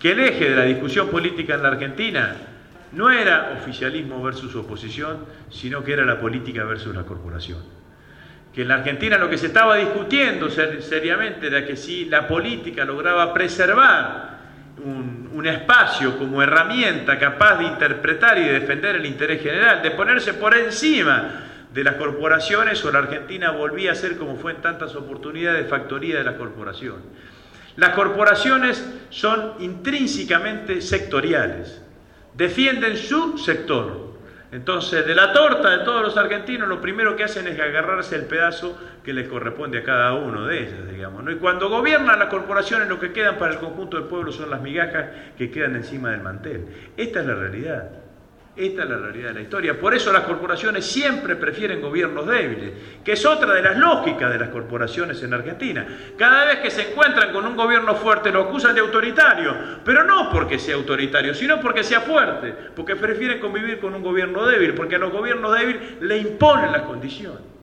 que el eje de la discusión política en la Argentina no era oficialismo versus oposición, sino que era la política versus la corporación. Que en la Argentina lo que se estaba discutiendo seriamente era que si la política lograba preservar un espacio como herramienta capaz de interpretar y de defender el interés general, de ponerse por encima de las corporaciones, o la Argentina volvía a ser, como fue en tantas oportunidades, factoría de las corporaciones. Las corporaciones son intrínsecamente sectoriales, defienden su sector. Entonces, de la torta de todos los argentinos, lo primero que hacen es agarrarse el pedazo que les corresponde a cada uno de ellas, digamos, ¿no? Y cuando gobiernan las corporaciones, lo que quedan para el conjunto del pueblo son las migajas que quedan encima del mantel. Esta es la realidad. Esta es la realidad de la historia. Por eso las corporaciones siempre prefieren gobiernos débiles, que es otra de las lógicas de las corporaciones en Argentina. Cada vez que se encuentran con un gobierno fuerte lo acusan de autoritario, pero no porque sea autoritario, sino porque sea fuerte, porque prefieren convivir con un gobierno débil, porque a los gobiernos débiles le imponen las condiciones.